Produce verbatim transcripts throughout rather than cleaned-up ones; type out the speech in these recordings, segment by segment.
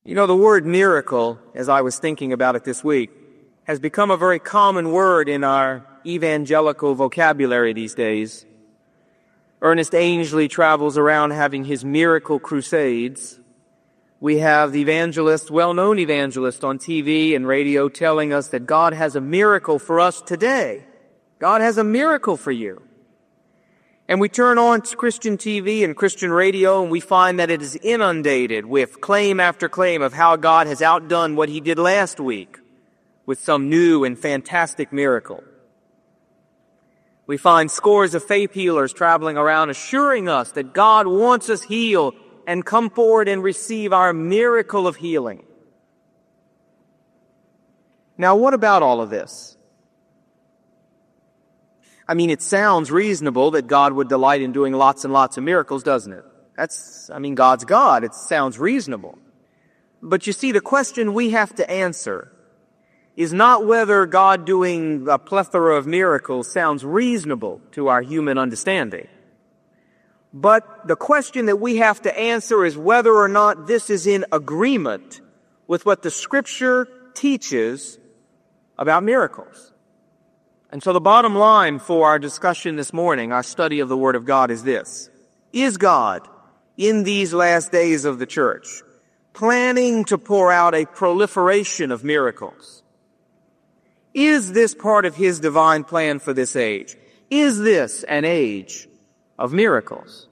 You know, the word miracle, as I was thinking about it this week, has become a very common word in our evangelical vocabulary these days. Ernest Angley travels around having his miracle crusades. We have the evangelist, well-known evangelist on T V and radio telling us that God has a miracle for us today. God has a miracle for you. And we turn on Christian T V and Christian radio and we find that it is inundated with claim after claim of how God has outdone what he did last week with some new and fantastic miracle. We find scores of faith healers traveling around assuring us that God wants us healed and come forward and receive our miracle of healing. Now, what about all of this? I mean, it sounds reasonable that God would delight in doing lots and lots of miracles, doesn't it? That's, I mean, God's God. It sounds reasonable. But you see, the question we have to answer is not whether God doing a plethora of miracles sounds reasonable to our human understanding. But the question that we have to answer is whether or not this is in agreement with what the Scripture teaches about miracles. And so the bottom line for our discussion this morning, our study of the Word of God, is this. Is God, in these last days of the church, planning to pour out a proliferation of miracles? Is this part of His divine plan for this age? Is this an age of miracles?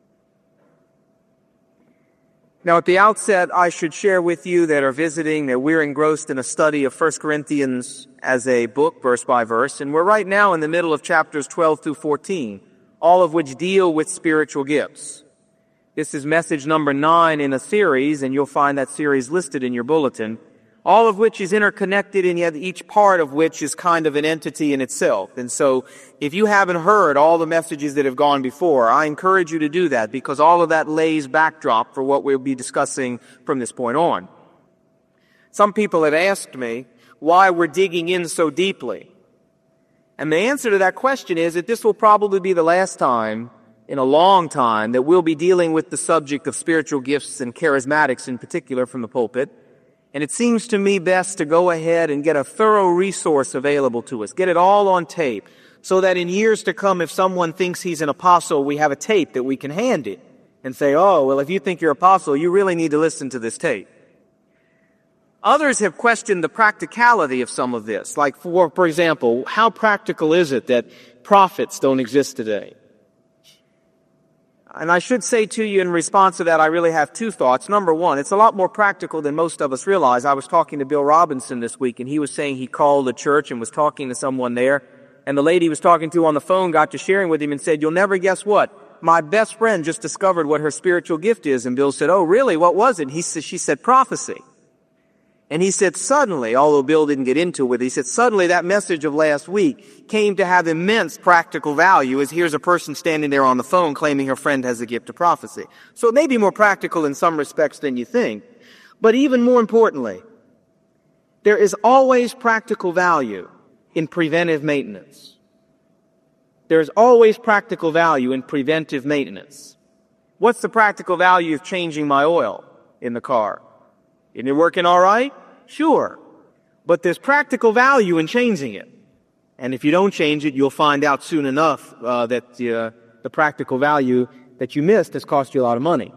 Now, at the outset, I should share with you that are visiting that we're engrossed in a study of First Corinthians as a book, verse by verse, and we're right now in the middle of chapters twelve through fourteen, all of which deal with spiritual gifts. This is message number nine in a series, and you'll find that series listed in your bulletin, all of which is interconnected, and yet each part of which is kind of an entity in itself. And so, if you haven't heard all the messages that have gone before, I encourage you to do that, because all of that lays backdrop for what we'll be discussing from this point on. Some people have asked me why we're digging in so deeply. And the answer to that question is that this will probably be the last time in a long time that we'll be dealing with the subject of spiritual gifts and charismatics in particular from the pulpit. And it seems to me best to go ahead and get a thorough resource available to us, get it all on tape, so that in years to come, if someone thinks he's an apostle, we have a tape that we can hand it and say, oh, well, if you think you're an apostle, you really need to listen to this tape. Others have questioned the practicality of some of this. Like, for, for example, how practical is it that prophets don't exist today? And I should say to you in response to that, I really have two thoughts. Number one, it's a lot more practical than most of us realize. I was talking to Bill Robinson this week, and he was saying he called a church and was talking to someone there, and the lady he was talking to on the phone got to sharing with him and said, you'll never guess what? My best friend just discovered what her spiritual gift is. And Bill said, oh, really? What was it? He said, she said, prophecy. And he said, suddenly, although Bill didn't get into it, he said, suddenly that message of last week came to have immense practical value, as here's a person standing there on the phone claiming her friend has a gift of prophecy. So it may be more practical in some respects than you think. But even more importantly, there is always practical value in preventive maintenance. There is always practical value in preventive maintenance. What's the practical value of changing my oil in the car? Isn't it working all right? Sure. But there's practical value in changing it. And if you don't change it, you'll find out soon enough uh, that uh, the practical value that you missed has cost you a lot of money.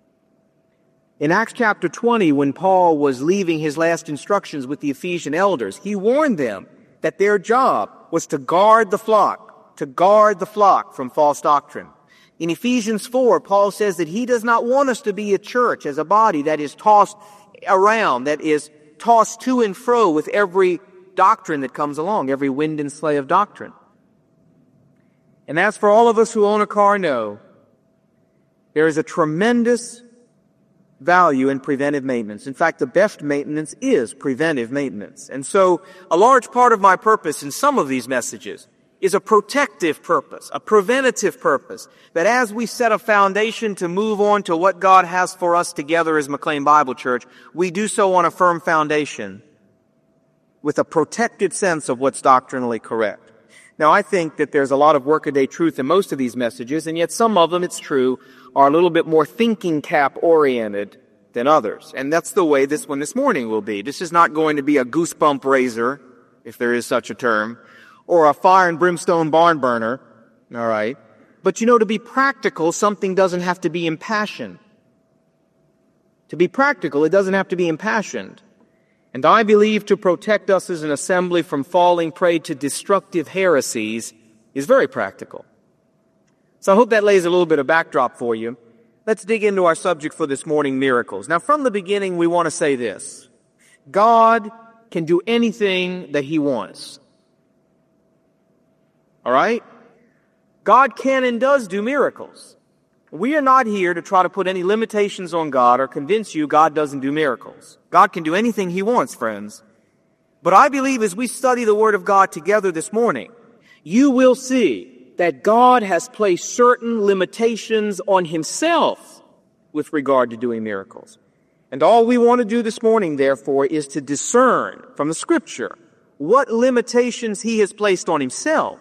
In Acts chapter twenty, when Paul was leaving his last instructions with the Ephesian elders, he warned them that their job was to guard the flock, to guard the flock from false doctrine. In Ephesians four, Paul says that he does not want us to be a church as a body that is tossed around, that is tossed to and fro with every doctrine that comes along, every wind and sleigh of doctrine. And as for all of us who own a car know, there is a tremendous value in preventive maintenance. In fact, the best maintenance is preventive maintenance. And so a large part of my purpose in some of these messages is a protective purpose, a preventative purpose, that as we set a foundation to move on to what God has for us together as McLean Bible Church, we do so on a firm foundation with a protected sense of what's doctrinally correct. Now, I think that there's a lot of workaday truth in most of these messages, and yet some of them, it's true, are a little bit more thinking cap oriented than others. And that's the way this one this morning will be. This is not going to be a goosebump raiser, if there is such a term, or a fire and brimstone barn burner, all right? But you know, to be practical, something doesn't have to be impassioned. To be practical, it doesn't have to be impassioned. And I believe to protect us as an assembly from falling prey to destructive heresies is very practical. So I hope that lays a little bit of backdrop for you. Let's dig into our subject for this morning, miracles. Now, from the beginning, we want to say this. God can do anything that He wants. All right? God can and does do miracles. We are not here to try to put any limitations on God or convince you God doesn't do miracles. God can do anything He wants, friends. But I believe as we study the Word of God together this morning, you will see that God has placed certain limitations on Himself with regard to doing miracles. And all we want to do this morning, therefore, is to discern from the Scripture what limitations He has placed on Himself.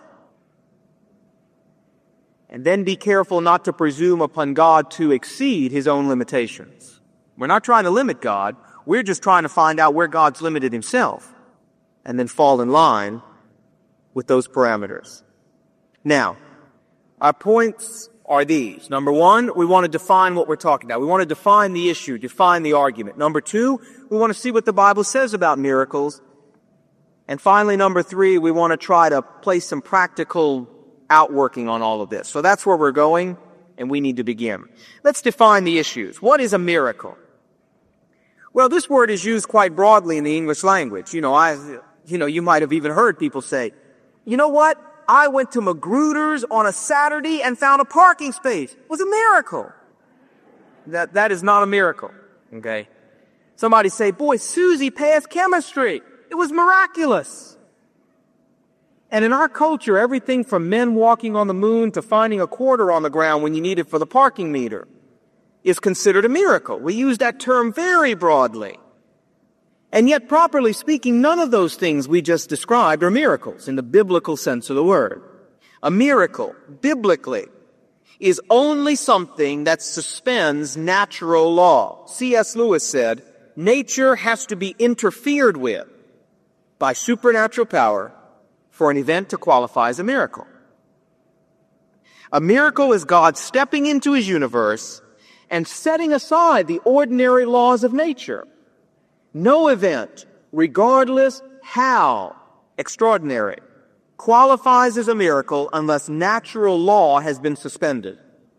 And then be careful not to presume upon God to exceed His own limitations. We're not trying to limit God. We're just trying to find out where God's limited Himself and then fall in line with those parameters. Now, our points are these. Number one, we want to define what we're talking about. We want to define the issue, define the argument. Number two, we want to see what the Bible says about miracles. And finally, number three, we want to try to place some practical outworking on all of this. So that's where we're going, and we need to begin. Let's define the issues. What is a miracle? Well, this word is used quite broadly in the English language. You know, I, you know, you might have even heard people say, you know what? I went to Magruder's on a Saturday and found a parking space. It was a miracle. That, that is not a miracle. Okay. Somebody say, boy, Susie passed chemistry. It was miraculous. And in our culture, everything from men walking on the moon to finding a quarter on the ground when you need it for the parking meter is considered a miracle. We use that term very broadly. And yet, properly speaking, none of those things we just described are miracles in the biblical sense of the word. A miracle, biblically, is only something that suspends natural law. C S Lewis said, nature has to be interfered with by supernatural power for an event to qualify as a miracle. A miracle is God stepping into His universe and setting aside the ordinary laws of nature. No event, regardless how extraordinary, qualifies as a miracle unless natural law has been suspended.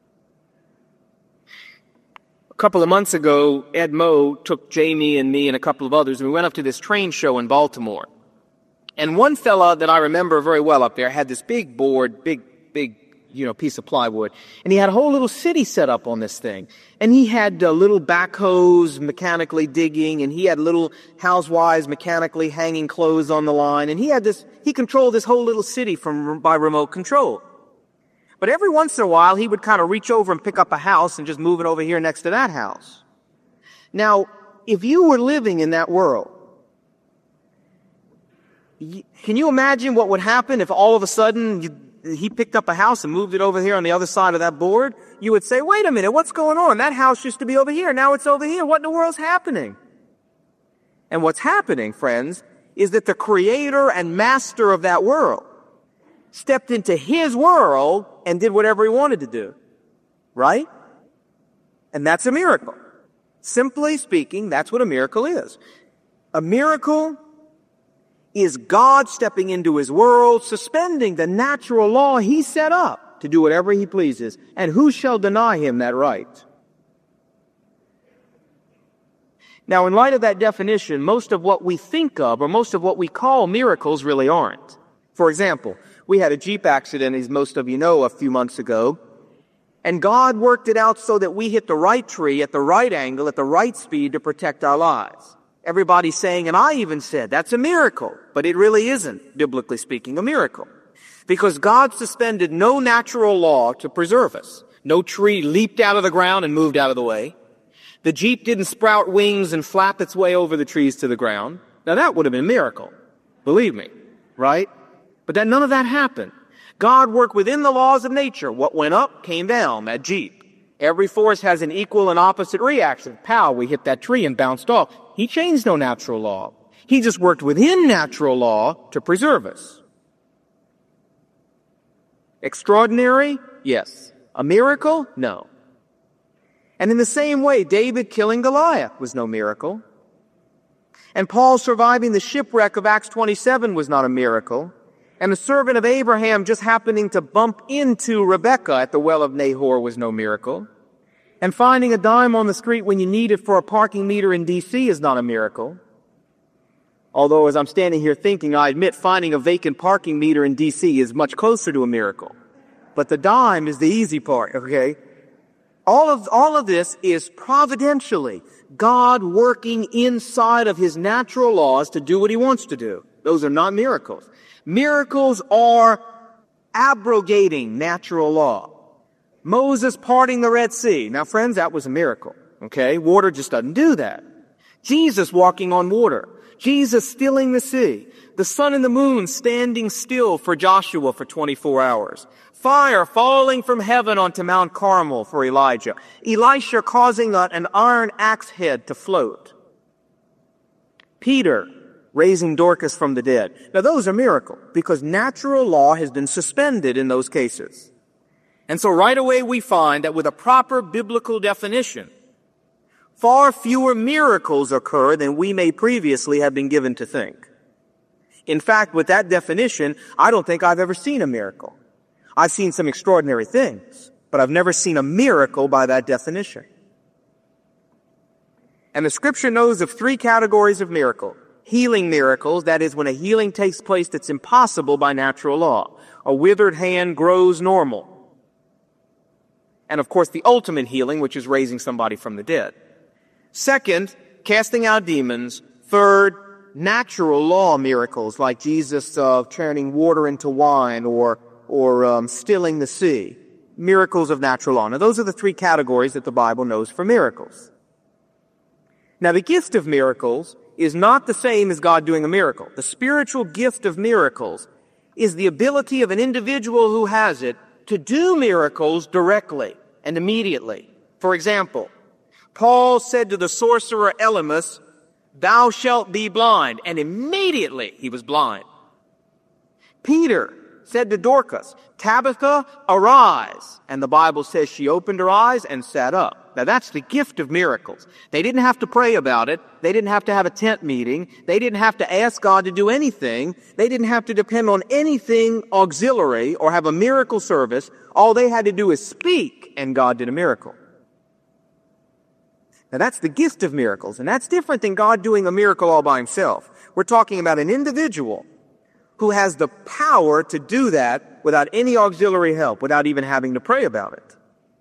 A couple of months ago, Ed Moe took Jamie and me and a couple of others, and we went up to this train show in Baltimore. And one fella that I remember very well up there had this big board, big, big, you know, piece of plywood. And he had a whole little city set up on this thing. And he had uh, little backhoes mechanically digging, and he had little housewives mechanically hanging clothes on the line. And he had this, he controlled this whole little city from, by remote control. But every once in a while, he would kind of reach over and pick up a house and just move it over here next to that house. Now, if you were living in that world, can you imagine what would happen if all of a sudden you, he picked up a house and moved it over here on the other side of that board? You would say, wait a minute, what's going on? That house used to be over here. Now it's over here. What in the world's happening? And what's happening, friends, is that the creator and master of that world stepped into His world and did whatever He wanted to do. Right? And that's a miracle. Simply speaking, that's what a miracle is. A miracle is God stepping into His world, suspending the natural law He set up to do whatever He pleases. And who shall deny Him that right? Now, in light of that definition, most of what we think of, or most of what we call miracles, really aren't. For example, we had a Jeep accident, as most of you know, a few months ago. And God worked it out so that we hit the right tree at the right angle, at the right speed to protect our lives. Everybody's saying, and I even said, that's a miracle. But it really isn't, biblically speaking, a miracle. Because God suspended no natural law to preserve us. No tree leaped out of the ground and moved out of the way. The Jeep didn't sprout wings and flap its way over the trees to the ground. Now that would have been a miracle. Believe me. Right? But then none of that happened. God worked within the laws of nature. What went up came down, that Jeep. Every force has an equal and opposite reaction. Pow, we hit that tree and bounced off. He changed no natural law. He just worked within natural law to preserve us. Extraordinary? Yes. A miracle? No. And in the same way, David killing Goliath was no miracle. And Paul surviving the shipwreck of Acts twenty-seven was not a miracle. And the servant of Abraham just happening to bump into Rebekah at the well of Nahor was no miracle. And finding a dime on the street when you need it for a parking meter in D C is not a miracle. Although as I'm standing here thinking, I admit finding a vacant parking meter in D C is much closer to a miracle. But the dime is the easy part, okay? All of, all of this is providentially God working inside of his natural laws to do what he wants to do. Those are not miracles. Miracles are abrogating natural law. Moses parting the Red Sea. Now, friends, that was a miracle, okay? Water just doesn't do that. Jesus walking on water. Jesus stilling the sea. The sun and the moon standing still for Joshua for twenty-four hours. Fire falling from heaven onto Mount Carmel for Elijah. Elisha causing an iron axe head to float. Peter raising Dorcas from the dead. Now those are miracles because natural law has been suspended in those cases. And so right away we find that with a proper biblical definition, far fewer miracles occur than we may previously have been given to think. In fact, with that definition, I don't think I've ever seen a miracle. I've seen some extraordinary things, but I've never seen a miracle by that definition. And the scripture knows of three categories of miracle. Healing miracles, that is when a healing takes place that's impossible by natural law. A withered hand grows normal. And of course the ultimate healing, which is raising somebody from the dead. Second, casting out demons. Third, natural law miracles like Jesus uh, turning water into wine or or um, stilling the sea. Miracles of natural law. Now those are the three categories that the Bible knows for miracles. Now the gift of miracles is not the same as God doing a miracle. The spiritual gift of miracles is the ability of an individual who has it to do miracles directly and immediately. For example, Paul said to the sorcerer Elymas, "Thou shalt be blind," and immediately he was blind. Peter said to Dorcas, "Tabitha, arise." And the Bible says she opened her eyes and sat up. Now that's the gift of miracles. They didn't have to pray about it. They didn't have to have a tent meeting. They didn't have to ask God to do anything. They didn't have to depend on anything auxiliary or have a miracle service. All they had to do is speak, and God did a miracle. Now that's the gift of miracles, and that's different than God doing a miracle all by himself. We're talking about an individual who has the power to do that without any auxiliary help, without even having to pray about it.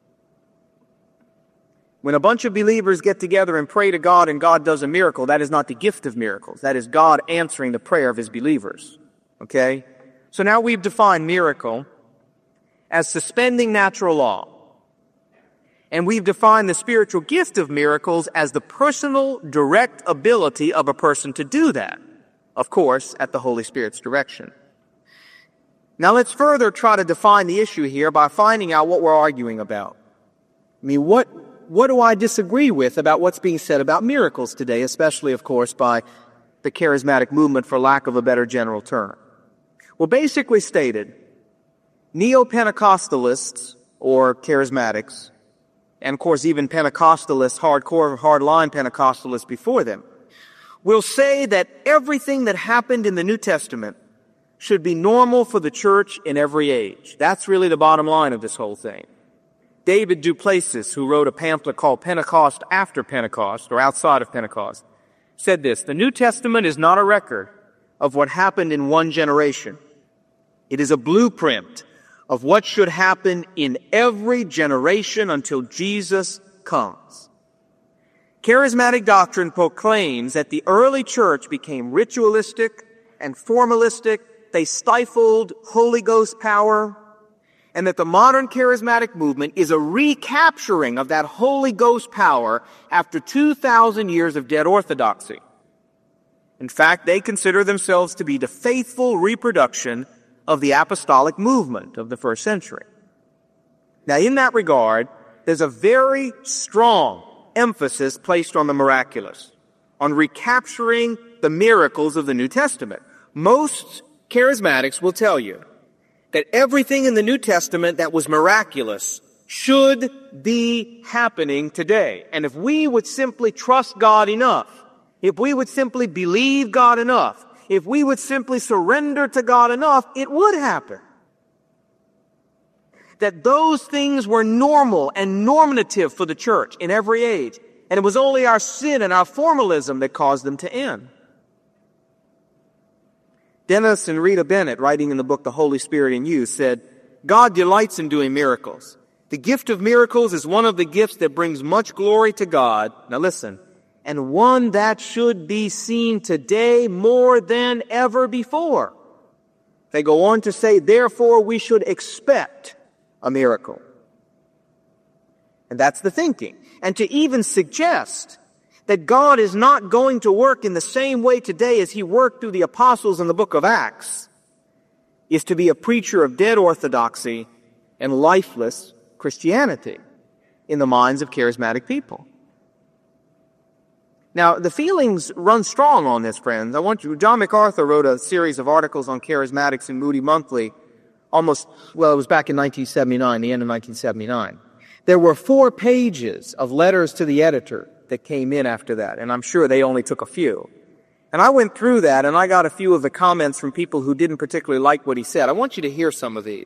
When a bunch of believers get together and pray to God and God does a miracle, that is not the gift of miracles. That is God answering the prayer of his believers. Okay? So now we've defined miracle as suspending natural law. And we've defined the spiritual gift of miracles as the personal, direct ability of a person to do that. Of course, at the Holy Spirit's direction. Now let's further try to define the issue here by finding out what we're arguing about. I mean, what, what do I disagree with about what's being said about miracles today, especially, of course, by the charismatic movement, for lack of a better general term? Well, basically stated, neo-Pentecostalists, or charismatics, and of course even Pentecostalists, hardcore, hardline Pentecostalists before them, will say that everything that happened in the New Testament should be normal for the church in every age. That's really the bottom line of this whole thing. David Duplessis, who wrote a pamphlet called Pentecost After Pentecost, or Outside of Pentecost, said this: the New Testament is not a record of what happened in one generation. It is a blueprint of what should happen in every generation until Jesus comes. Charismatic doctrine proclaims that the early church became ritualistic and formalistic. They stifled Holy Ghost power, and that the modern charismatic movement is a recapturing of that Holy Ghost power after two thousand years of dead orthodoxy. In fact, they consider themselves to be the faithful reproduction of the apostolic movement of the first century. Now, in that regard, there's a very strong emphasis placed on the miraculous, on recapturing the miracles of the New Testament. Most charismatics will tell you that everything in the New Testament that was miraculous should be happening today. And if we would simply trust God enough, if we would simply believe God enough, if we would simply surrender to God enough, it would happen. That those things were normal and normative for the church in every age. And it was only our sin and our formalism that caused them to end. Dennis and Rita Bennett, writing in the book The Holy Spirit in You, said, God delights in doing miracles. The gift of miracles is one of the gifts that brings much glory to God. Now listen, and one that should be seen today more than ever before. They go on to say, therefore we should expect a miracle. And that's the thinking. And to even suggest that God is not going to work in the same way today as he worked through the apostles in the book of Acts is to be a preacher of dead orthodoxy and lifeless Christianity in the minds of charismatic people. Now, the feelings run strong on this, friends. I want you, John MacArthur wrote a series of articles on charismatics in Moody Monthly almost, well, it was back in nineteen seventy-nine, the end of nineteen seventy-nine. There were four pages of letters to the editor that came in after that, and I'm sure they only took a few. And I went through that, and I got a few of the comments from people who didn't particularly like what he said. I want you to hear some of these.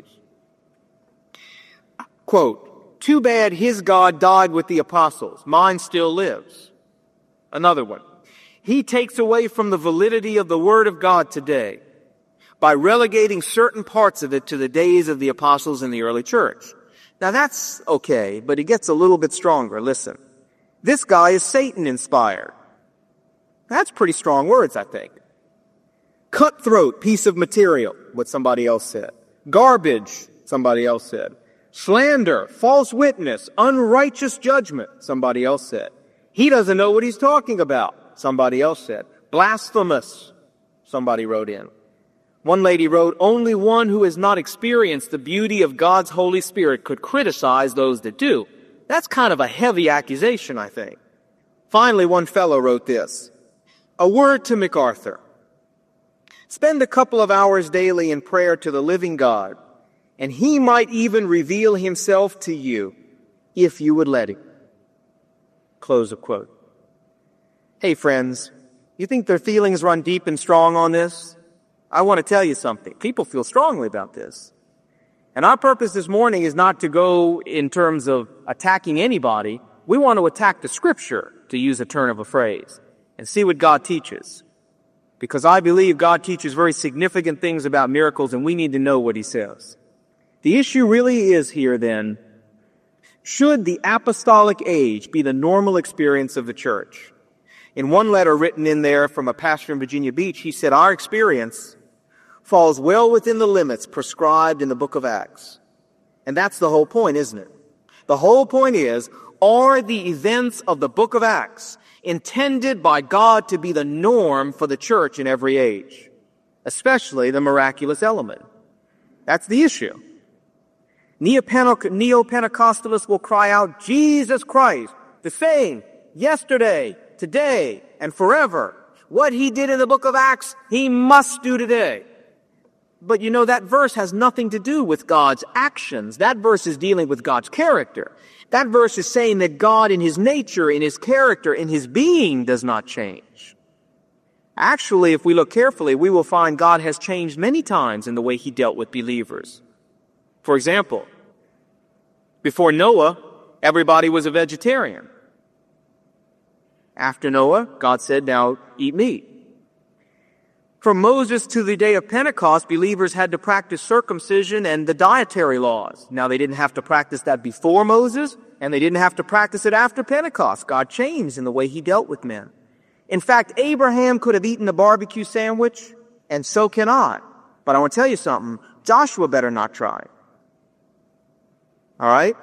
Quote, too bad his God died with the apostles. Mine still lives. Another one. He takes away from the validity of the Word of God today by relegating certain parts of it to the days of the apostles in the early church. Now that's okay, but it gets a little bit stronger. Listen. This guy is Satan-inspired. That's pretty strong words, I think. Cutthroat piece of material, what somebody else said. Garbage, somebody else said. Slander, false witness, unrighteous judgment, somebody else said. He doesn't know what he's talking about, somebody else said. Blasphemous, somebody wrote in. One lady wrote, only one who has not experienced the beauty of God's Holy Spirit could criticize those that do. That's kind of a heavy accusation, I think. Finally, one fellow wrote this. A word to MacArthur. Spend a couple of hours daily in prayer to the living God, and he might even reveal himself to you if you would let him. Close of quote. Hey, friends, you think their feelings run deep and strong on this? I want to tell you something. People feel strongly about this. And our purpose this morning is not to go in terms of attacking anybody. We want to attack the Scripture, to use a turn of a phrase, and see what God teaches. Because I believe God teaches very significant things about miracles, and we need to know what he says. The issue really is here, then, should the apostolic age be the normal experience of the church? In one letter written in there from a pastor in Virginia Beach, he said, our experience falls well within the limits prescribed in the book of Acts. And that's the whole point, isn't it? The whole point is, are the events of the book of Acts intended by God to be the norm for the church in every age, especially the miraculous element? That's the issue. Neo-Pentecostalists will cry out, Jesus Christ, the same, yesterday, today, and forever. What he did in the book of Acts, he must do today. But you know, that verse has nothing to do with God's actions. That verse is dealing with God's character. That verse is saying that God in his nature, in his character, in his being does not change. Actually, if we look carefully, we will find God has changed many times in the way he dealt with believers. For example, before Noah, everybody was a vegetarian. After Noah, God said, now eat meat. From Moses to the day of Pentecost, believers had to practice circumcision and the dietary laws. Now, they didn't have to practice that before Moses, and they didn't have to practice it after Pentecost. God changed in the way he dealt with men. In fact, Abraham could have eaten a barbecue sandwich, and so can I. But I want to tell you something. Joshua better not try. All right?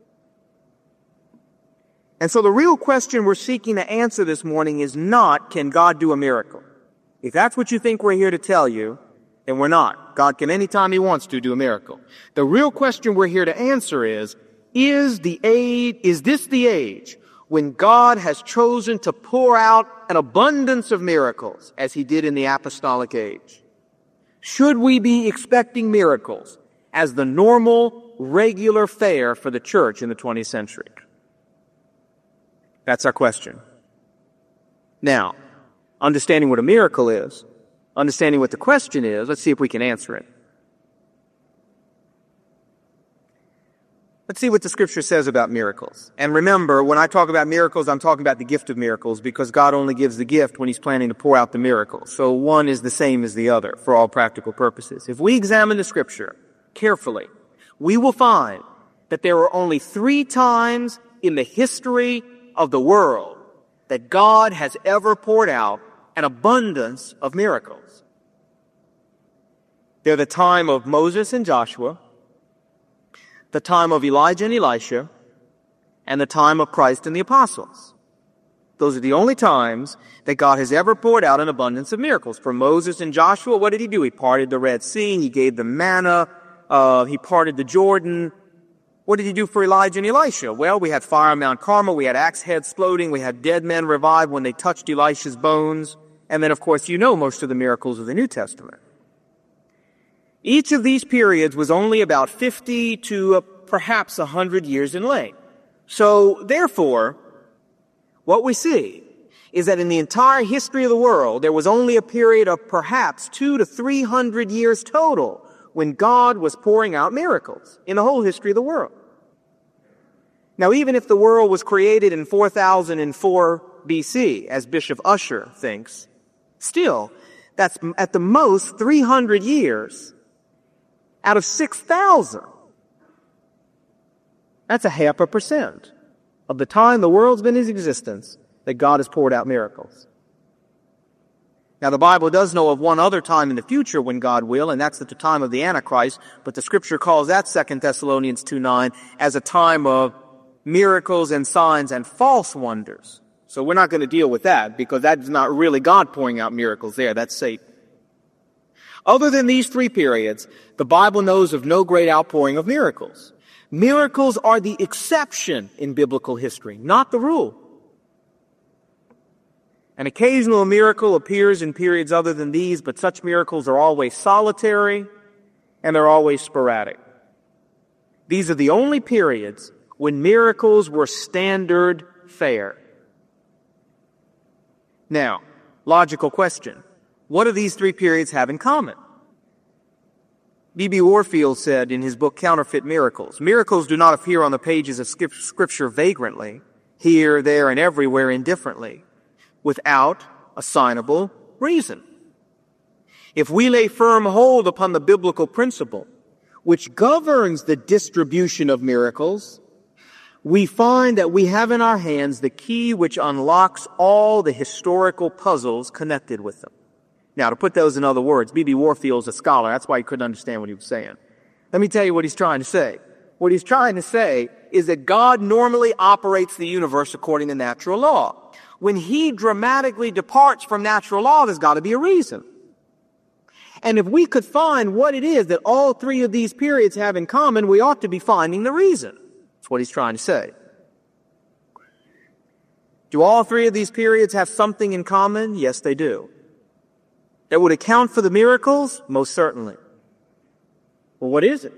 And so the real question we're seeking to answer this morning is not, can God do a miracle? If that's what you think we're here to tell you, then we're not. God can anytime he wants to do a miracle. The real question we're here to answer is, is the age, is this the age when God has chosen to pour out an abundance of miracles as he did in the apostolic age? Should we be expecting miracles as the normal, regular fare for the church in the twentieth century? That's our question. Now, understanding what a miracle is, understanding what the question is, let's see if we can answer it. Let's see what the Scripture says about miracles. And remember, when I talk about miracles, I'm talking about the gift of miracles, because God only gives the gift when he's planning to pour out the miracle. So one is the same as the other for all practical purposes. If we examine the Scripture carefully, we will find that there are only three times in the history of the world that God has ever poured out an abundance of miracles. They're the time of Moses and Joshua, the time of Elijah and Elisha, and the time of Christ and the apostles. Those are the only times that God has ever poured out an abundance of miracles. For Moses and Joshua, what did he do? He parted the Red Sea, he gave them manna, uh, he parted the Jordan. What did he do for Elijah and Elisha? Well, we had fire on Mount Carmel, we had axe heads floating, we had dead men revived when they touched Elisha's bones, and then, of course, you know most of the miracles of the New Testament. Each of these periods was only about fifty to uh, perhaps one hundred years in length. So, therefore, what we see is that in the entire history of the world, there was only a period of perhaps two to three hundred years total when God was pouring out miracles in the whole history of the world. Now, even if the world was created in four thousand four B C, as Bishop Ussher thinks, still, that's at the most three hundred years out of six thousand. That's a half a percent of the time the world's been in existence that God has poured out miracles. Now, the Bible does know of one other time in the future when God will, and that's at the time of the Antichrist, but the Scripture calls that Second Thessalonians two nine as a time of miracles and signs and false wonders. So we're not going to deal with that, because that's not really God pouring out miracles there. That's Satan. Other than these three periods, the Bible knows of no great outpouring of miracles. Miracles are the exception in biblical history, not the rule. An occasional miracle appears in periods other than these, but such miracles are always solitary and they're always sporadic. These are the only periods when miracles were standard fare. Now, logical question. What do these three periods have in common? B B Warfield said in his book Counterfeit Miracles, miracles do not appear on the pages of Scripture vagrantly, here, there, and everywhere indifferently, without assignable reason. If we lay firm hold upon the biblical principle which governs the distribution of miracles, we find that we have in our hands the key which unlocks all the historical puzzles connected with them. Now, to put those in other words, B B Warfield's a scholar. That's why he couldn't understand what he was saying. Let me tell you what he's trying to say. What he's trying to say is that God normally operates the universe according to natural law. When he dramatically departs from natural law, there's got to be a reason. And if we could find what it is that all three of these periods have in common, we ought to be finding the reason. That's what he's trying to say. Do all three of these periods have something in common? Yes, they do. That would account for the miracles? Most certainly. Well, what is it?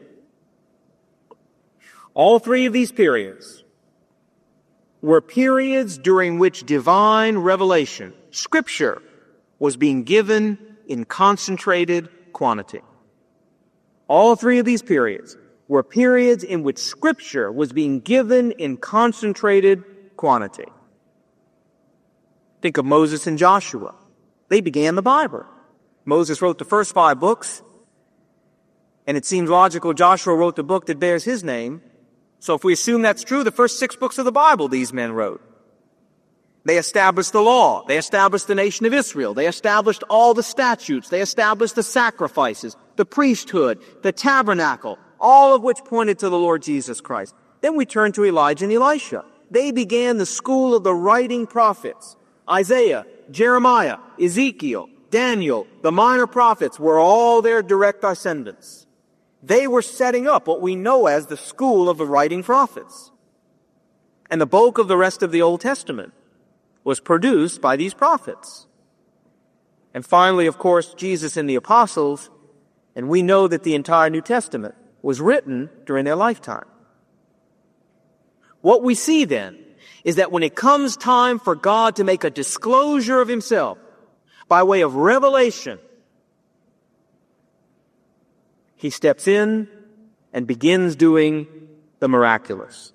All three of these periods were periods during which divine revelation, Scripture, was being given in concentrated quantity. All three of these periods were periods in which Scripture was being given in concentrated quantity. Think of Moses and Joshua. They began the Bible. Moses wrote the first five books, and it seems logical Joshua wrote the book that bears his name. So if we assume that's true, the first six books of the Bible these men wrote. They established the law. They established the nation of Israel. They established all the statutes. They established the sacrifices, the priesthood, the tabernacle, all of which pointed to the Lord Jesus Christ. Then we turn to Elijah and Elisha. They began the school of the writing prophets. Isaiah, Jeremiah, Ezekiel, Daniel, the minor prophets were all their direct descendants. They were setting up what we know as the school of the writing prophets. And the bulk of the rest of the Old Testament was produced by these prophets. And finally, of course, Jesus and the apostles, and we know that the entire New Testament was written during their lifetime. What we see then is that when it comes time for God to make a disclosure of himself by way of revelation, he steps in and begins doing the miraculous.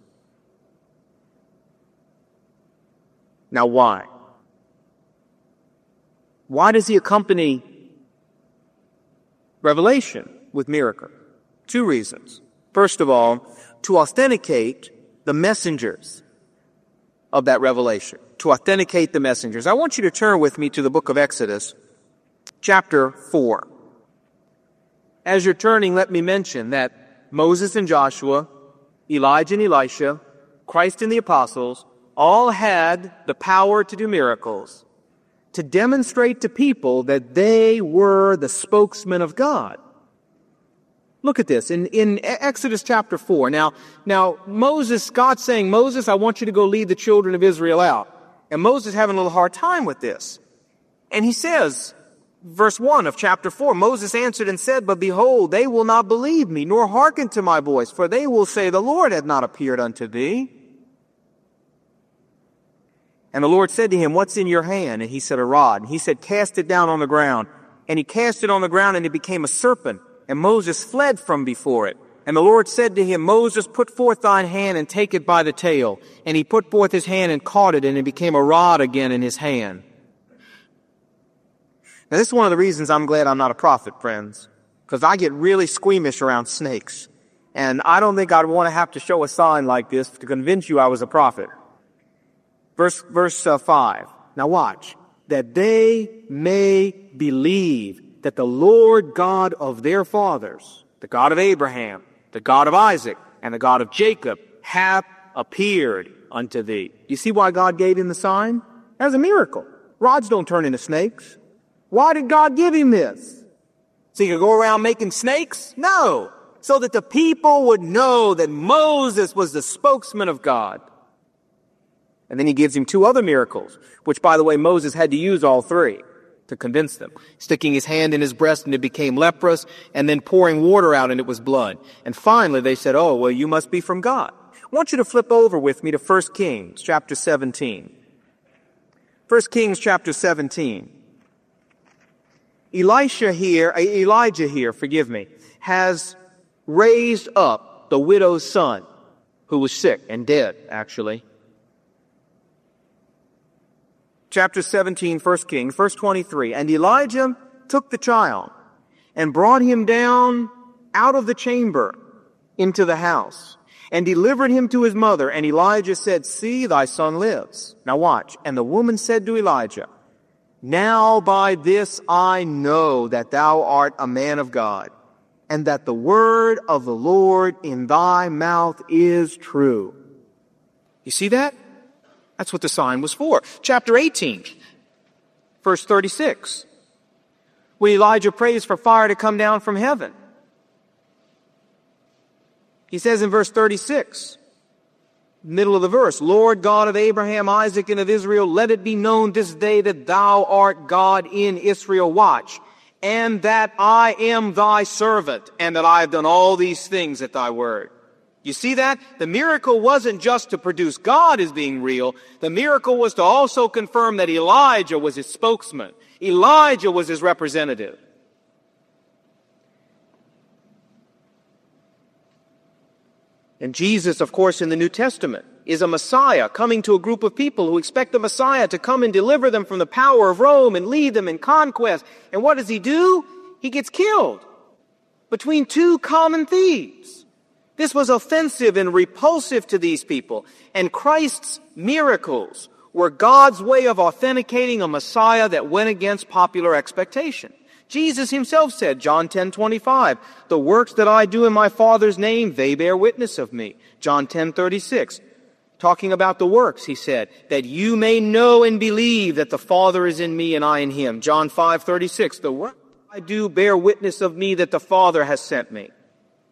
Now, why? Why does he accompany revelation with miracle? Two reasons. First of all, to authenticate the messengers of that revelation. To authenticate the messengers. I want you to turn with me to the book of Exodus, chapter four. As you're turning, let me mention that Moses and Joshua, Elijah and Elisha, Christ and the apostles, all had the power to do miracles, to demonstrate to people that they were the spokesmen of God. Look at this in, in Exodus chapter four. Now, now Moses, God's saying, Moses, I want you to go lead the children of Israel out. And Moses is having a little hard time with this. And he says, verse one of chapter four, Moses answered and said, but behold, they will not believe me, nor hearken to my voice, for they will say, the Lord hath not appeared unto thee. And the Lord said to him, what's in your hand? And he said, a rod. And he said, cast it down on the ground. And he cast it on the ground, and it became a serpent. And Moses fled from before it. And the Lord said to him, Moses, put forth thine hand and take it by the tail. And he put forth his hand and caught it, and it became a rod again in his hand. Now, this is one of the reasons I'm glad I'm not a prophet, friends, because I get really squeamish around snakes. And I don't think I'd want to have to show a sign like this to convince you I was a prophet. Verse, verse uh, five. Now watch. That they may believe that the Lord God of their fathers, the God of Abraham, the God of Isaac, and the God of Jacob, hath appeared unto thee. You see why God gave him the sign? That was a miracle. Rods don't turn into snakes. Why did God give him this? So he could go around making snakes? No. So that the people would know that Moses was the spokesman of God. And then he gives him two other miracles, which, by the way, Moses had to use all three to convince them. Sticking his hand in his breast and it became leprous, and then pouring water out and it was blood. And finally they said, oh, well, you must be from God. I want you to flip over with me to First Kings chapter seventeen. First Kings chapter seventeen. Elisha here, Elijah here, forgive me, has raised up the widow's son who was sick and dead, actually. Chapter seventeen, First Kings, verse twenty-three. And Elijah took the child and brought him down out of the chamber into the house and delivered him to his mother. And Elijah said, see, thy son lives. Now watch. And the woman said to Elijah, now by this I know that thou art a man of God, and that the word of the Lord in thy mouth is true. You see that? That's what the sign was for. Chapter eighteen, verse thirty-six. When Elijah prays for fire to come down from heaven. He says in verse thirty-six, middle of the verse, Lord God of Abraham, Isaac, and of Israel, let it be known this day that thou art God in Israel. Watch. And that I am thy servant, and that I have done all these things at thy word. You see that? The miracle wasn't just to produce God as being real. The miracle was to also confirm that Elijah was his spokesman. Elijah was his representative. And Jesus, of course, in the New Testament, is a Messiah coming to a group of people who expect the Messiah to come and deliver them from the power of Rome and lead them in conquest. And what does he do? He gets killed between two common thieves. This was offensive and repulsive to these people. And Christ's miracles were God's way of authenticating a Messiah that went against popular expectation. Jesus himself said, John ten twenty-five, the works that I do in my Father's name, they bear witness of me. John ten thirty-six, talking about the works, he said, that you may know and believe that the Father is in me and I in him. John five thirty-six, the works I do bear witness of me that the Father has sent me.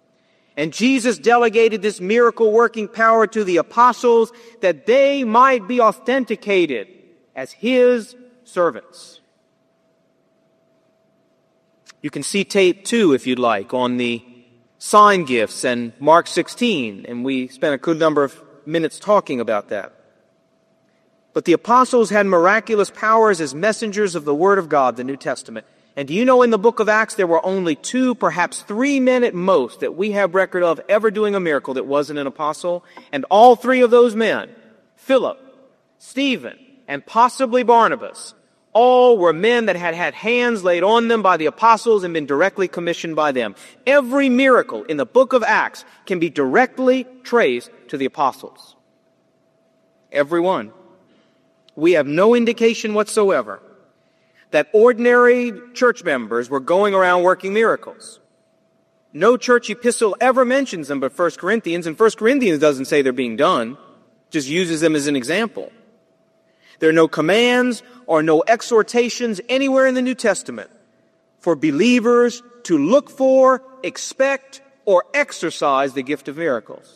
And Jesus delegated this miracle-working power to the apostles that they might be authenticated as His servants. You can see tape two, if you'd like, on the sign gifts and Mark sixteen, and we spent a good number of minutes talking about that. But the apostles had miraculous powers as messengers of the Word of God, the New Testament. And do you know in the book of Acts there were only two, perhaps three men at most that we have record of ever doing a miracle that wasn't an apostle? And all three of those men, Philip, Stephen, and possibly Barnabas, all were men that had had hands laid on them by the apostles and been directly commissioned by them. Every miracle in the book of Acts can be directly traced to the apostles. Every one. We have no indication whatsoever that ordinary church members were going around working miracles. No church epistle ever mentions them but First Corinthians, and First Corinthians doesn't say they're being done, just uses them as an example. There are no commands or no exhortations anywhere in the New Testament for believers to look for, expect, or exercise the gift of miracles.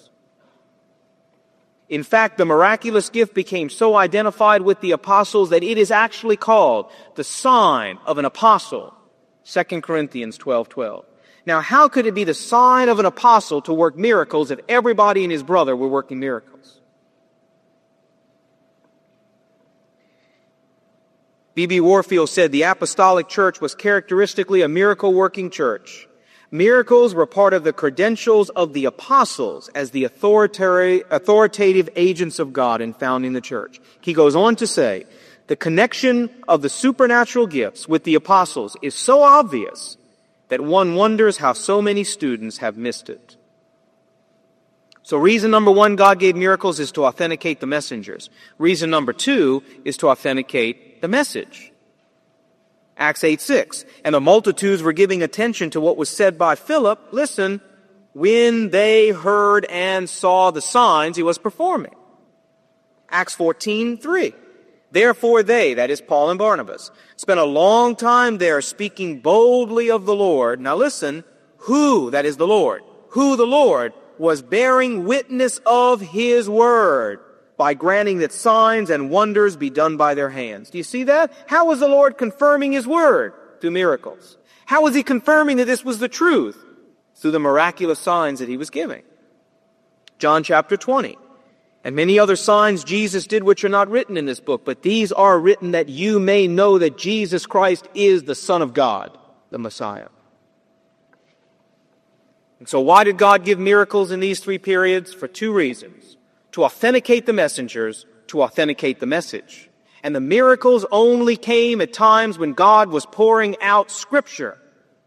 In fact, the miraculous gift became so identified with the apostles that it is actually called the sign of an apostle, Second Corinthians twelve twelve. Now, how could it be the sign of an apostle to work miracles if everybody and his brother were working miracles? B B Warfield said the apostolic church was characteristically a miracle-working church. Miracles were part of the credentials of the apostles as the authoritative agents of God in founding the church. He goes on to say, the connection of the supernatural gifts with the apostles is so obvious that one wonders how so many students have missed it. So reason number one, God gave miracles, is to authenticate the messengers. Reason number two is to authenticate the message. Acts eight six. And the multitudes were giving attention to what was said by Philip, listen, when they heard and saw the signs he was performing. Acts fourteen three. Therefore they, that is Paul and Barnabas, spent a long time there speaking boldly of the Lord. Now listen, who, that is the Lord, who the Lord was bearing witness of His word by granting that signs and wonders be done by their hands. Do you see that? How was the Lord confirming His word? Through miracles. How was He confirming that this was the truth? Through the miraculous signs that He was giving. John chapter twenty. And many other signs Jesus did which are not written in this book, but these are written that you may know that Jesus Christ is the Son of God, the Messiah. And so why did God give miracles in these three periods? For two reasons. To authenticate the messengers, to authenticate the message. And the miracles only came at times when God was pouring out Scripture.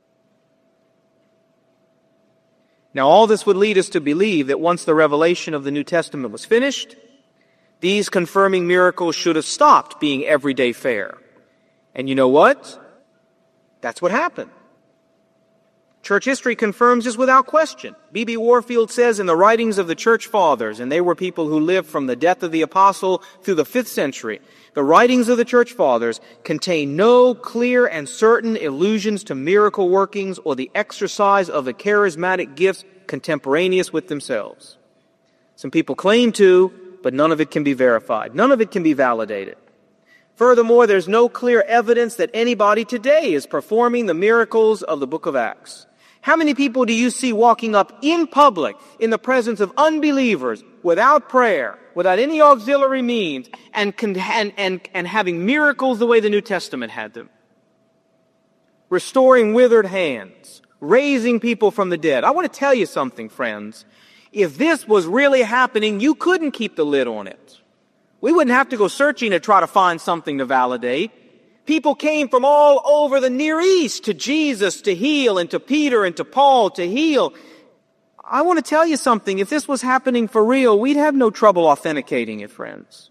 Now, all this would lead us to believe that once the revelation of the New Testament was finished, these confirming miracles should have stopped being everyday fare. And you know what? That's what happened. Church history confirms this without question. B B Warfield says in the writings of the church fathers, and they were people who lived from the death of the apostle through the fifth century, the writings of the church fathers contain no clear and certain allusions to miracle workings or the exercise of the charismatic gifts contemporaneous with themselves. Some people claim to, but none of it can be verified. None of it can be validated. Furthermore, there's no clear evidence that anybody today is performing the miracles of the book of Acts. How many people do you see walking up in public in the presence of unbelievers without prayer, without any auxiliary means, and, and, and, and having miracles the way the New Testament had them? Restoring withered hands, raising people from the dead. I want to tell you something, friends. If this was really happening, you couldn't keep the lid on it. We wouldn't have to go searching to try to find something to validate. People came from all over the Near East to Jesus to heal, and to Peter and to Paul to heal. I want to tell you something. If this was happening for real, we'd have no trouble authenticating it, friends.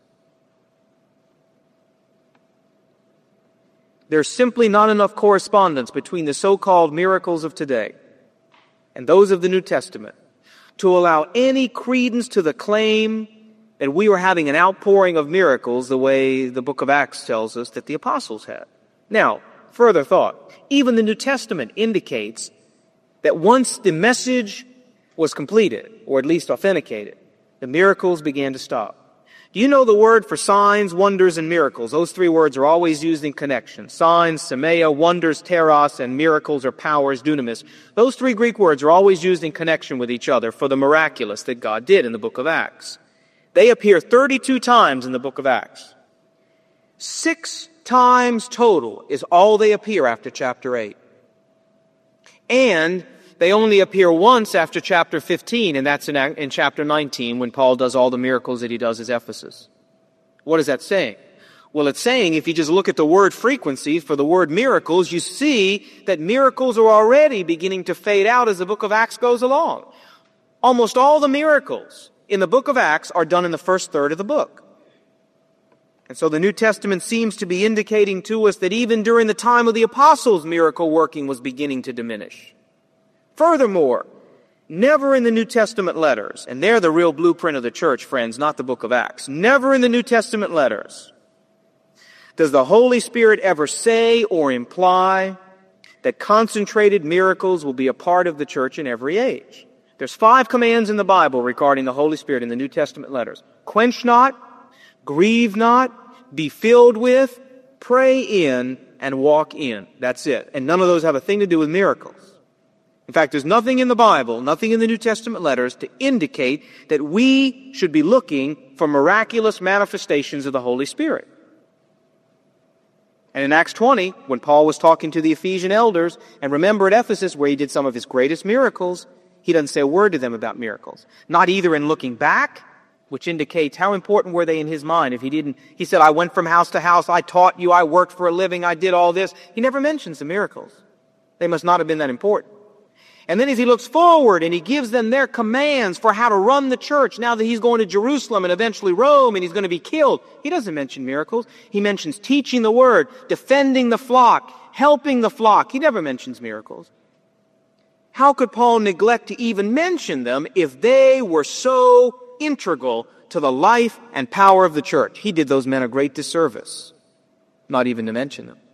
There's simply not enough correspondence between the so-called miracles of today and those of the New Testament to allow any credence to the claim that we were having an outpouring of miracles the way the book of Acts tells us that the apostles had. Now, further thought. Even the New Testament indicates that once the message was completed, or at least authenticated, the miracles began to stop. Do you know the word for signs, wonders, and miracles? Those three words are always used in connection. Signs, semea, wonders, teros, and miracles or powers, dunamis. Those three Greek words are always used in connection with each other for the miraculous that God did in the book of Acts. They appear thirty-two times in the book of Acts. Six times total is all they appear after chapter eight. And they only appear once after chapter fifteen, and that's in, in chapter nineteen when Paul does all the miracles that he does at Ephesus. What is that saying? Well, it's saying if you just look at the word frequency for the word miracles, you see that miracles are already beginning to fade out as the book of Acts goes along. Almost all the miracles in the book of Acts are done in the first third of the book. And so the New Testament seems to be indicating to us that even during the time of the apostles, miracle working was beginning to diminish. Furthermore, never in the New Testament letters, and they're the real blueprint of the church, friends, not the book of Acts, never in the New Testament letters does the Holy Spirit ever say or imply that concentrated miracles will be a part of the church in every age. There's five commands in the Bible regarding the Holy Spirit in the New Testament letters. Quench not, grieve not, be filled with, pray in, and walk in. That's it. And none of those have a thing to do with miracles. In fact, there's nothing in the Bible, nothing in the New Testament letters to indicate that we should be looking for miraculous manifestations of the Holy Spirit. And in Acts twenty, when Paul was talking to the Ephesian elders, and remember at Ephesus where he did some of his greatest miracles, he doesn't say a word to them about miracles. Not either in looking back, which indicates how important were they in his mind. If he didn't, he said, I went from house to house, I taught you, I worked for a living, I did all this. He never mentions the miracles. They must not have been that important. And then as he looks forward and he gives them their commands for how to run the church now that he's going to Jerusalem and eventually Rome and he's going to be killed, he doesn't mention miracles. He mentions teaching the word, defending the flock, helping the flock. He never mentions miracles. How could Paul neglect to even mention them if they were so integral to the life and power of the church? He did those men a great disservice, not even to mention them.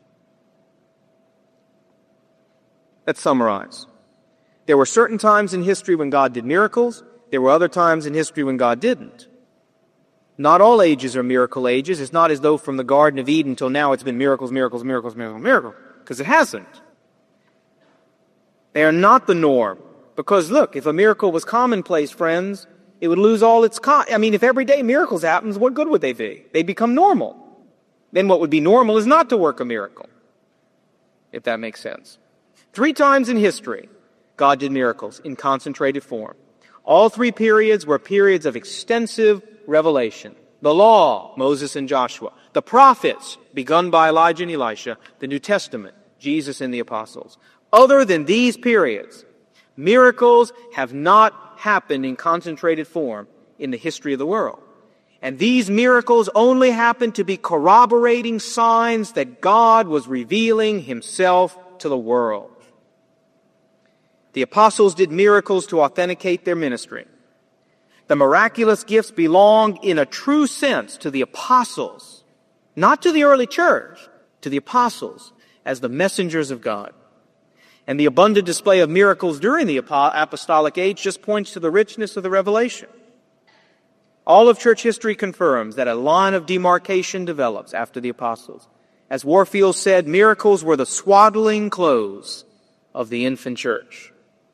Let's summarize. There were certain times in history when God did miracles. There were other times in history when God didn't. Not all ages are miracle ages. It's not as though from the Garden of Eden till now it's been miracles, miracles, miracles, miracles, miracles, because it hasn't. They are not the norm. Because look, if a miracle was commonplace, friends, it would lose all its con- I mean, if everyday miracles happens, what good would they be? They'd become normal. Then what would be normal is not to work a miracle, if that makes sense. Three times in history, God did miracles in concentrated form. All three periods were periods of extensive revelation. The law, Moses and Joshua. The prophets, begun by Elijah and Elisha. The New Testament, Jesus and the apostles. Other than these periods, miracles have not happened in concentrated form in the history of the world. And these miracles only happened to be corroborating signs that God was revealing himself to the world. The apostles did miracles to authenticate their ministry. The miraculous gifts belonged in a true sense to the apostles, not to the early church, to the apostles as the messengers of God. And the abundant display of miracles during the apostolic age just points to the richness of the revelation. All of church history confirms that a line of demarcation develops after the apostles. As Warfield said, miracles were the swaddling clothes of the infant church.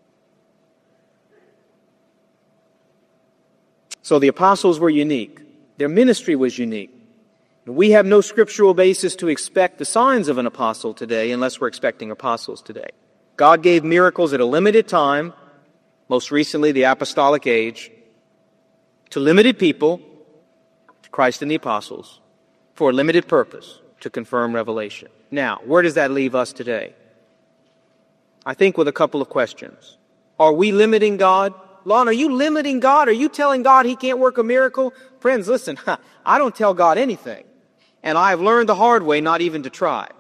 So the apostles were unique. Their ministry was unique. We have no scriptural basis to expect the signs of an apostle today unless we're expecting apostles today. God gave miracles at a limited time, most recently the apostolic age, to limited people, to Christ and the apostles, for a limited purpose, to confirm revelation. Now, where does that leave us today? I think with a couple of questions. Are we limiting God? Lon, are you limiting God? Are you telling God he can't work a miracle? Friends, listen, I don't tell God anything. And I have learned the hard way not even to try.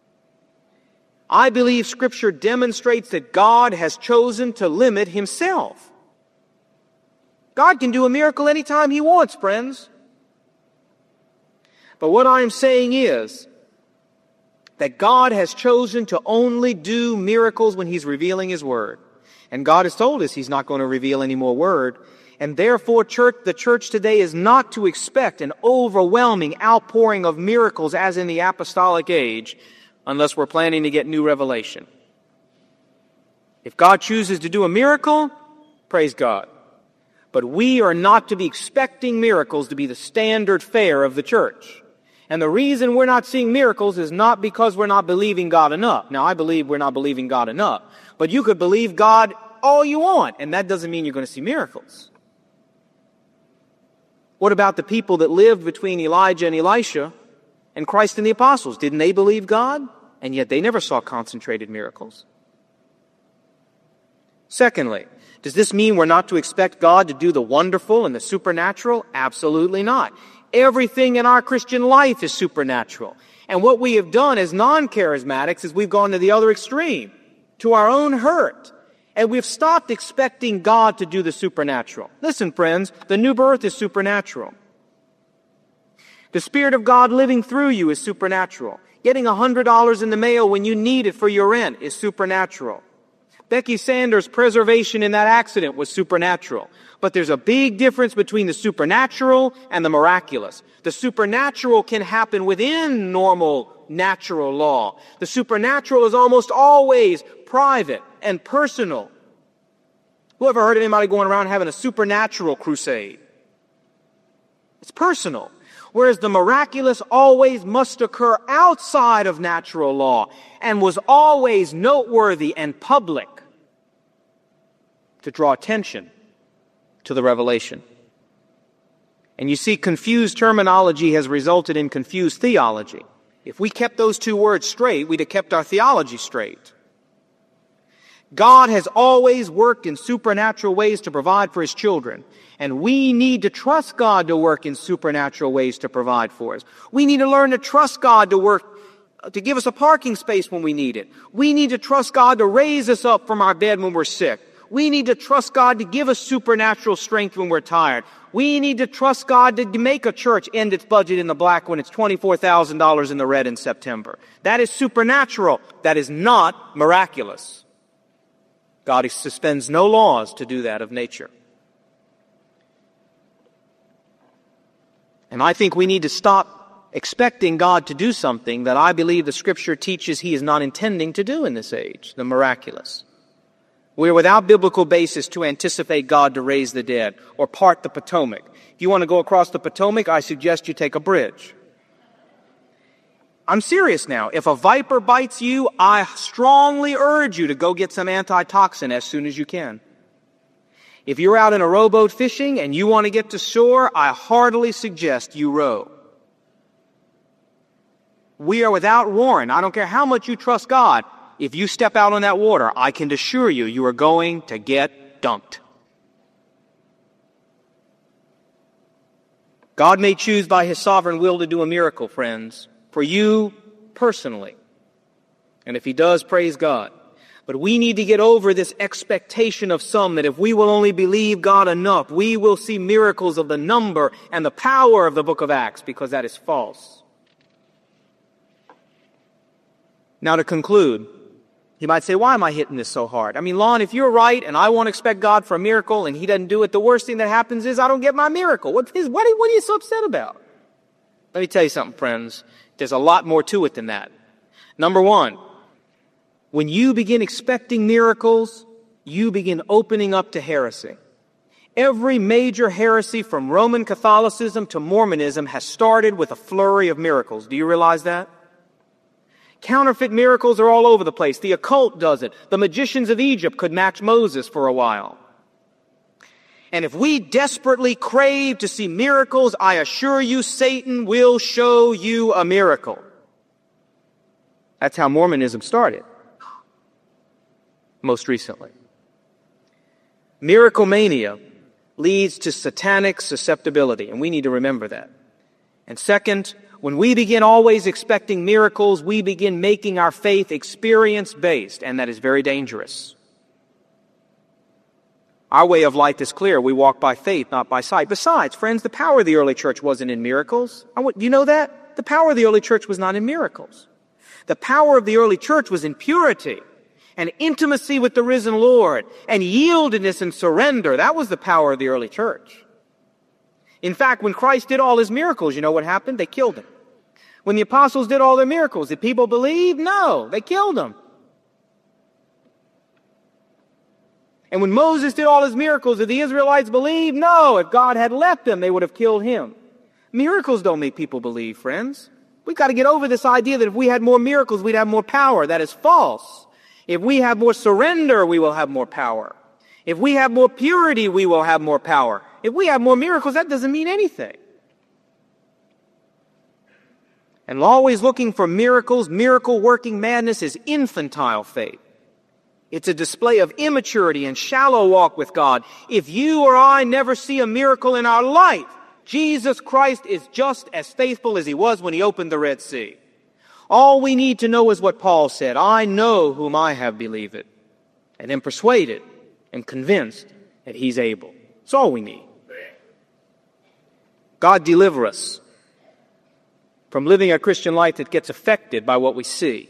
I believe Scripture demonstrates that God has chosen to limit himself. God can do a miracle anytime he wants, friends. But what I'm saying is that God has chosen to only do miracles when he's revealing his word. And God has told us He's not going to reveal any more word. And therefore, church, the church today is not to expect an overwhelming outpouring of miracles as in the apostolic age, unless we're planning to get new revelation. If God chooses to do a miracle, praise God. But we are not to be expecting miracles to be the standard fare of the church. And the reason we're not seeing miracles is not because we're not believing God enough. Now, I believe we're not believing God enough. But you could believe God all you want, and that doesn't mean you're going to see miracles. What about the people that lived between Elijah and Elisha and Christ and the apostles? Didn't they believe God? And yet they never saw concentrated miracles. Secondly, does this mean we're not to expect God to do the wonderful and the supernatural? Absolutely not. Everything in our Christian life is supernatural. And what we have done as non-charismatics is we've gone to the other extreme, to our own hurt. And we've stopped expecting God to do the supernatural. Listen, friends, the new birth is supernatural. The Spirit of God living through you is supernatural. Getting one hundred dollars in the mail when you need it for your rent is supernatural. Becky Sanders' preservation in that accident was supernatural. But there's a big difference between the supernatural and the miraculous. The supernatural can happen within normal, natural law. The supernatural is almost always private and personal. Who ever heard of anybody going around having a supernatural crusade? It's personal. Whereas the miraculous always must occur outside of natural law and was always noteworthy and public to draw attention to the revelation. And you see, confused terminology has resulted in confused theology. If we kept those two words straight, we'd have kept our theology straight. God has always worked in supernatural ways to provide for His children. And we need to trust God to work in supernatural ways to provide for us. We need to learn to trust God to work, to give us a parking space when we need it. We need to trust God to raise us up from our bed when we're sick. We need to trust God to give us supernatural strength when we're tired. We need to trust God to make a church end its budget in the black when it's twenty-four thousand dollars in the red in September. That is supernatural. That is not miraculous. God suspends no laws to do that of nature. And I think we need to stop expecting God to do something that I believe the Scripture teaches He is not intending to do in this age, the miraculous. We are without biblical basis to anticipate God to raise the dead or part the Potomac. If you want to go across the Potomac, I suggest you take a bridge. I'm serious now. If a viper bites you, I strongly urge you to go get some antitoxin as soon as you can. If you're out in a rowboat fishing and you want to get to shore, I heartily suggest you row. We are without warrant. I don't care how much you trust God. If you step out on that water, I can assure you, you are going to get dunked. God may choose by His sovereign will to do a miracle, friends, for you personally. And if He does, praise God. But we need to get over this expectation of some that if we will only believe God enough, we will see miracles of the number and the power of the book of Acts, because that is false. Now to conclude, you might say, why am I hitting this so hard? I mean, Lon, if you're right and I want to expect God for a miracle and He doesn't do it, the worst thing that happens is I don't get my miracle. What, is, what, are, what are you so upset about? Let me tell you something, friends. There's a lot more to it than that. Number one, when you begin expecting miracles, you begin opening up to heresy. Every major heresy from Roman Catholicism to Mormonism has started with a flurry of miracles. Do you realize that? Counterfeit miracles are all over the place. The occult does it. The magicians of Egypt could match Moses for a while. And if we desperately crave to see miracles, I assure you Satan will show you a miracle. That's how Mormonism started. Most recently. Miracle mania leads to satanic susceptibility, and we need to remember that. And second, when we begin always expecting miracles, we begin making our faith experience-based, and that is very dangerous. Our way of life is clear. We walk by faith, not by sight. Besides, friends, the power of the early church wasn't in miracles. Do you know that? The power of the early church was not in miracles. The power of the early church was in purity. and intimacy with the risen Lord, and yieldedness and surrender. That was the power of the early church. In fact, when Christ did all his miracles, you know what happened? They killed him. When the apostles did all their miracles, did people believe? No, they killed him. And when Moses did all his miracles, did the Israelites believe? No, if God had left them, they would have killed him. Miracles don't make people believe, friends. We've got to get over this idea that if we had more miracles, we'd have more power. That is false. If we have more surrender, we will have more power. If we have more purity, we will have more power. If we have more miracles, that doesn't mean anything. And always looking for miracles, miracle-working madness is infantile faith. It's a display of immaturity and shallow walk with God. If you or I never see a miracle in our life, Jesus Christ is just as faithful as he was when he opened the Red Sea. All we need to know is what Paul said. I know whom I have believed, and am persuaded and convinced that he's able. That's all we need. God deliver us from living a Christian life that gets affected by what we see.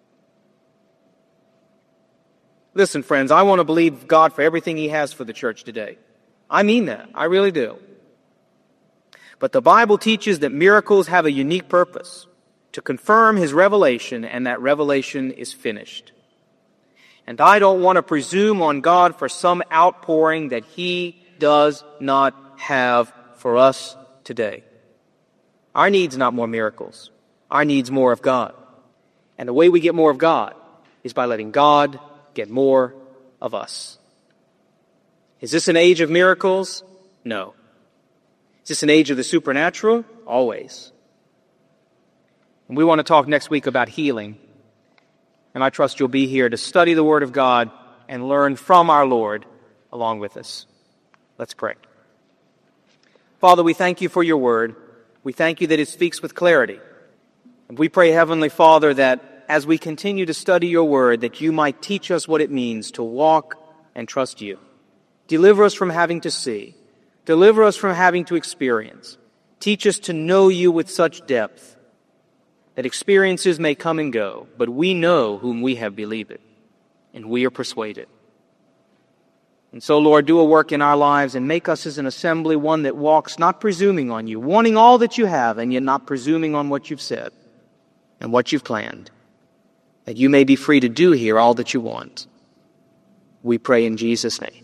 Listen, friends, I want to believe God for everything he has for the church today. I mean that. I really do. But the Bible teaches that miracles have a unique purpose, to confirm his revelation, and that revelation is finished. And I don't want to presume on God for some outpouring that he does not have for us today. Our need's not more miracles. Our need's more of God. And the way we get more of God is by letting God get more of us. Is this an age of miracles? No. Is this an age of the supernatural? Always. And we want to talk next week about healing. And I trust you'll be here to study the Word of God and learn from our Lord along with us. Let's pray. Father, we thank you for your Word. We thank you that it speaks with clarity. And we pray, Heavenly Father, that as we continue to study your Word, that you might teach us what it means to walk and trust you. Deliver us from having to see. Deliver us from having to experience. Teach us to know you with such depth that experiences may come and go, but we know whom we have believed, and we are persuaded. And so, Lord, do a work in our lives and make us as an assembly one that walks not presuming on you, wanting all that you have, and yet not presuming on what you've said and what you've planned, that you may be free to do here all that you want. We pray in Jesus' name.